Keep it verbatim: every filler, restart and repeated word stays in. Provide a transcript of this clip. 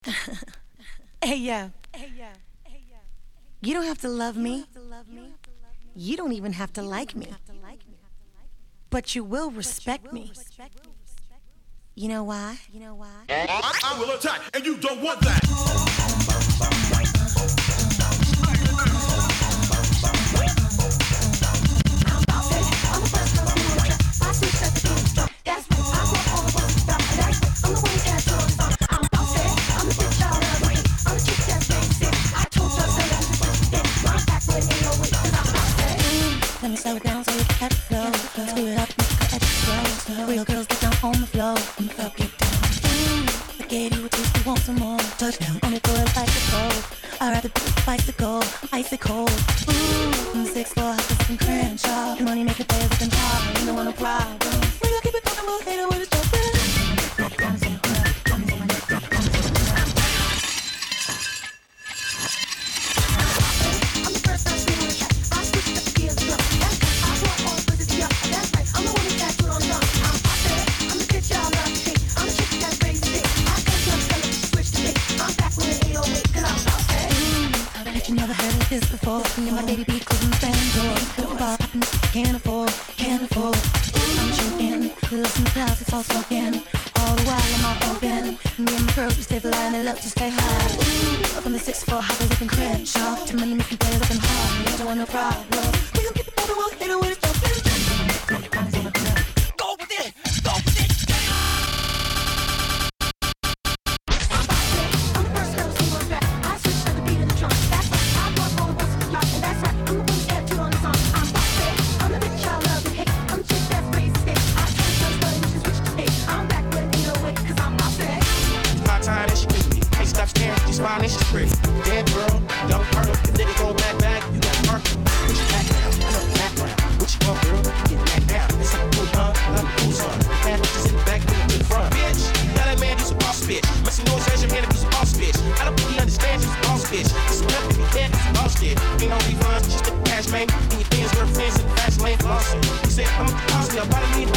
Hey yo, you don't have to love me. You don't even have to like me. But you will respect me. You know why? You know why? I will attack, and you don't want that. Let me slow it down so you can catch the flow. Screw it up, make it extra. Real girls get down on the floor. On the floor, get down. Mm, I gave you a taste, you want some more. Touchdown on it, throw it like a goal. I'd rather be a bicycle, I'm icy cold. Ooh, I'm six four, hot and Crenshaw. Money make it pay looking hard, you don't want no problem. We gon' keep it going, we'll hate it when it's jumping. This before, me and my baby be closing the band door. Don't fall, can't afford, can't afford. I'm choking, listen to clouds, it's all smoking. All the while I'm all open. Me and my girls, we stay flying, they love to stay high. Ooh, up on the six four, hot looking Crenshaw. Too many making players looking hard, you don't want no problem. We gon' keep it moving, we'll hit it when it's jumping. Go with it, go with it. Fine, she's pretty. Dead girl, don't hurt her. If nigga go back, back, you got hurt. Put your back down, I know the background. What you want, girl? Get back down. It's like a cool huh? Love a cool son. Man, what you sit back, with a good front. Bitch, now that man, he's a boss bitch. Make some noise as your man if he's a boss bitch. I don't think he understands he's a boss bitch. This is nothing he can't, he's a boss kid. Ain't no refunds, just the cash, man. And your things worth fence in the fast lane flossing. He said, I'm a boss, I'll buy me